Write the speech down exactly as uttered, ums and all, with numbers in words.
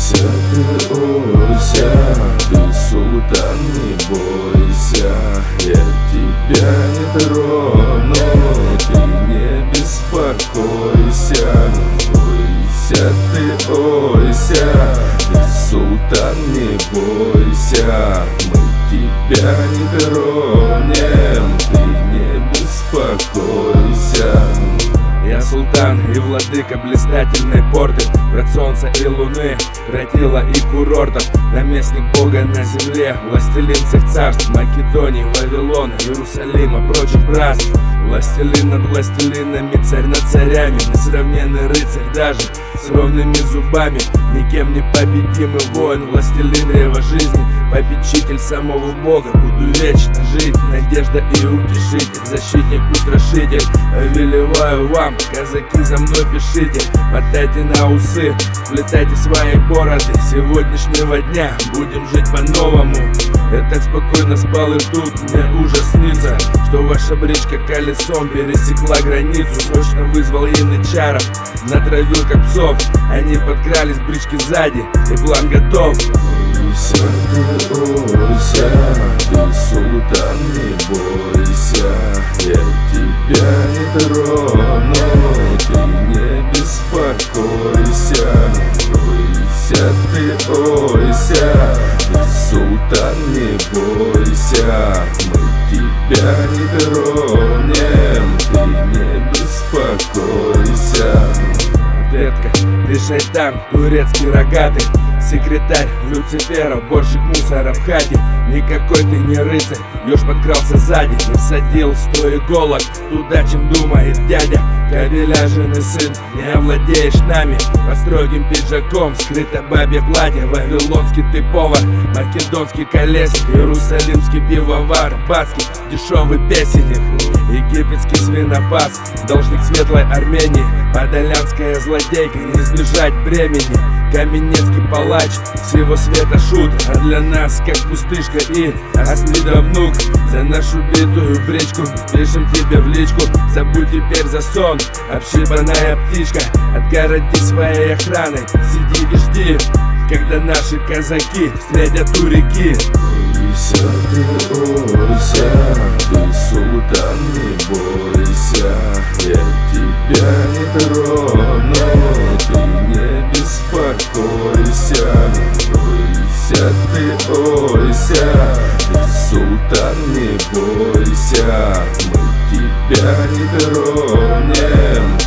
Ойся, ты ойся, ты султан, не бойся, я тебя не трону, ты не беспокойся. Ойся, ты ойся, ты султан, не бойся, мы тебя не тронем, ты не беспокойся. Я султан и владыка блистательной порты, брат солнца и луны, тротила и курортов, наместник Бога на земле, властелин всех царств, Македонии, Вавилона, Иерусалима, прочих братств. Властелин над властелинами, царь над царями, несравненный рыцарь даже с ровными зубами, никем не победимый воин, властелин рева жизни, попечитель самого Бога. Буду вечно жить, надежда и утешитель, защитник, устрашитель. Повелеваю вам, казаки, за мной пишите, мотайте на усы, вплетайте свои бороды. Сегодняшнего дня будем жить по-новому. Я так спокойно спал, и тут мне ужас снится, что ваша бричка колесом пересекла границу. Срочно вызвал янычаров, натравил как псов, они подкрались к бричке сзади, и план готов. Ойся, ты ойся, ты султан, не бойся, я тебя не трону, ты не беспокойся. Ойся, ты ойся, ты султан, не бойся, мы тебя не тронем, ты не беспокойся. Ответка: ты шайтан, турецкий рогатый, секретарь Люцифера, борщик мусора в хате. Никакой ты не рыцарь, еж подкрался сзади, не всадил сто иголок туда, чем думает дядя. Кабеля жены сын, не овладеешь нами, под строгим пиджаком скрыто бабье платье. Вавилонский ты повар, македонский колесник, иерусалимский пивовар, бацкий дешевый песенник, египетский свинопас, должник светлой Армении, подолянская злодейка, не избежать бремени. Каменецкий палач, всего света шут, а для нас как пустышка и Асмида внук. За нашу битую бричку пишем тебе в личку, забудь теперь за сон, общипанная птичка. Отгороди своей охраной, сиди и жди, когда наши казаки встретят у реки. Ойся, ты ойся, ты султан, не бойся, я тебя не трону, ты не беспокойся. Ойся, ты ойся, ты султан, не бойся, мы тебя не тронем,